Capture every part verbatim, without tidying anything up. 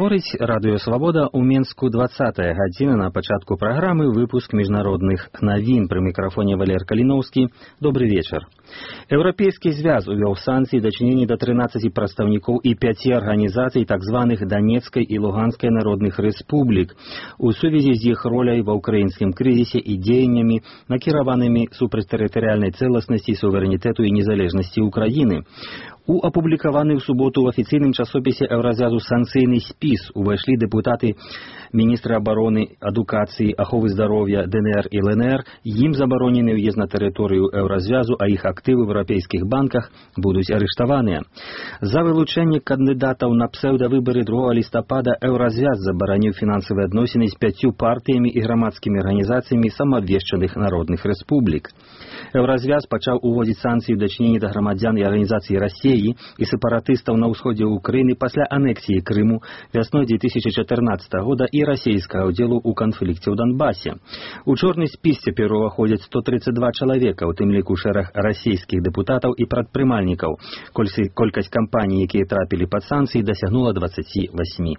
Гаворыць Радыё Свабода ў Менску двадцатая гадзіна. На пачатку праграмы выпуск міжнародных навін. Пры мікрафоне Валер Каліноўскі. Добры вечар. Еўрапейскі звяз увёў санкцыі ў дачыненні да трынаццаці прадстаўнікоў і пяці арганізацый так званых Данецкай і Луганскай народных рэспублік у сувязі з іх роляй ва ўкраінскім крызісе і дзеяннямі, накіраванымі супраць тэрытарыяльнай цэласнасці, суверэнітэту і незалежнасці Украіны. У апублікаваны ў суботу ў афіцыйным часопісе Еўразвязу санкцыйны спіс увайшлі дэпутаты, міністры абароны, адукацыі, аховы здароўя, ДНР і ЛНР. Ім забаронены ўезд на тэрыторыю Еўразвязу, а іх актывы в еўрапейскіх банках будуць арыштаваныя. За вылучэнне кандыдатаў на псеўдавыбары другога лістапада Еўразвяз забараніў фінансавыя адносіны з пяццю партыямі і грамадскімі арганізацыямі самаабвешчаных народных рэспублік. Еўразвяз пачаў уводзіць санкцыі ў дачыненні да грамадзян і арганізацый Расіі і сепаратыстаў на ўсходзе Украіны пасля анексіі Крыму вясной две тысячи чатырнаццатага года і расійскага ўдзелу ў канфлікце ў Донбасе. У чорны спіс цяпер уваходзяць сто тридцать два чалавека, у тым ліку шэраг расійскіх дэпутатаў і прадпрымальнікаў. Колькасць кампаній, якія трапілі пад санкцыі, дасягнула двадцати восьми.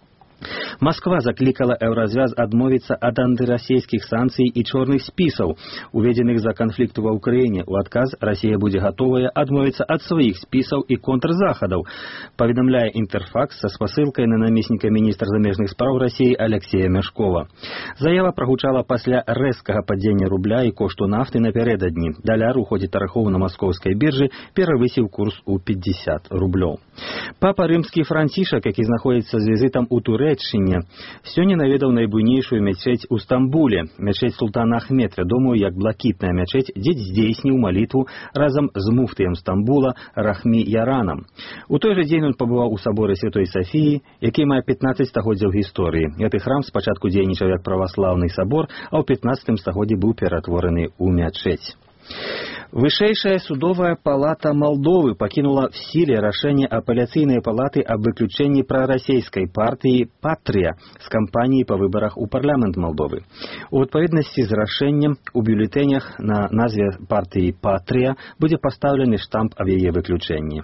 Масква заклікала Еўразвяз адмовіцца ад антырасійскіх санкцый і чорных спісаў, уведзеных за канфлікту ва Ўкраіне. У адказ Расія будзе гатовая адмовіцца ад сваіх спісаў і контрзахадаў, паведамляе Інтэрфакс са спасылкай на намесніка міністра замежных спраў Расіі Алексея Мяшкова. Заява прагучала пасля рэзкага падзення рубля і кошту нафты напярэдадні. Даляр у ходзе таргоў на маскоўскай біржы перавысіў курс у пятьдесят рублёў. Папа рымскі Францішак, які знаходзіцца з візітам у Турэччыне, сёння наведаў найбуйнейшую мячэць у Стамбуле, мячэць Султана Ахмед, вядомую як блакітная мячэць, дзе здзейсніў малітву разам з муфтыем Стамбула Рахмі Яранам. У той жа дзень ён пабываў у саборы Святой Сафіі, які мае пятнадцать стагоддзяў гісторыі. Гэты храм спачатку дзейнічаў як праваслаўны сабор, а ў пятнадцатым стагоддзі быў ператвораны ў мячэць. Вышэйшая судовая палата Молдовы пакінула в сіле рашэнне апеляцыйнай палаты аб выключэнні прарасійскай партыі «Патрия» з кампаніі па выбарах у парламент Молдовы. У адпаведнасці з рашэннем у бюлетэнях на назве партыі «Патрия» будзе пастаўлены штамп аб яе выключэнні.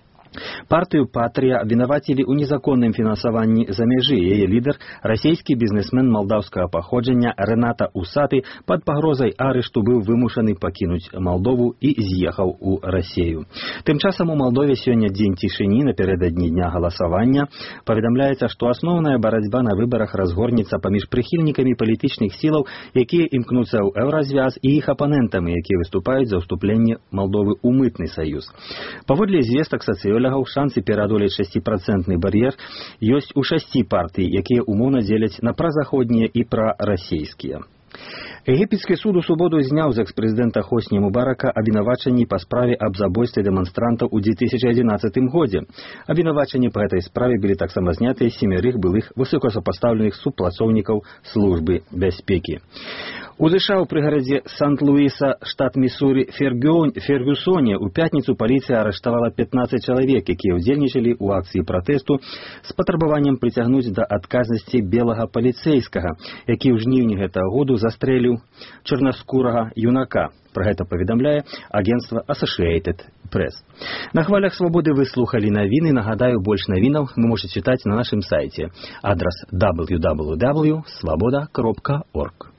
Партыю «Патрия» абвінавацілі ў незаконным фінансаванні за мяжы. Яе лідар, расійскі бізнесмен малдаўскага паходжання Рената Усаты, пад пагрозай арышту быў вымушаны пакінуць Молдову і з'ехаў у Расію. Тым часам у Молдове сёння дзень цішыні напярэдадні дня галасавання. Паведамляецца, што асноўная барацьба на выбарах разгорнецца паміж прыхільнікамі палітычных сілаў, якія імкнуцца ў Еўразвяз, і іх апанентамі, якія выступаюць за ўступленне Молдовы ў мытны саюз. Паводле звестак сацыёлогаў, шансы пераадолець шасціпрацэнтны бар'ер ёсць у шасці партый, якія умоўна дзеляць на празаходнія і прарасійскія. Егіпецкі суд у суботу зняў з экс-прэзідэнта Хосні Мубарака абвінавачанні па справе аб забойстве дэманстрантаў у две тысячи одиннадцатым годзе. Абвінавачанні па гэтай справе былі таксама знятыя з семерых былых высокасупастаўленых супрацоўнікаў службы бяспекі. У ЗША ў прыгарадзе Сант-Луіса, штат Місуры, Фергюсоне ў пятніцу паліцыя арыштавала пятнадцать чалавек, якія ўдзельнічалі ў акцыі пратэсту з патрабаваннем прыцягнуць да адказнасці белага паліцэйскага, які ў жніўні гэтага году застрэліў чорнаскурага юнака. Пра гэта паведамляе агенцтва Associated Press. На хвалях свабоды вы слухалі навіны. Нагадаю, больш навінаў вы можете чытаць на нашым сайце. Адрас дабл ю дабл ю дабл ю крапка свабода крапка орг.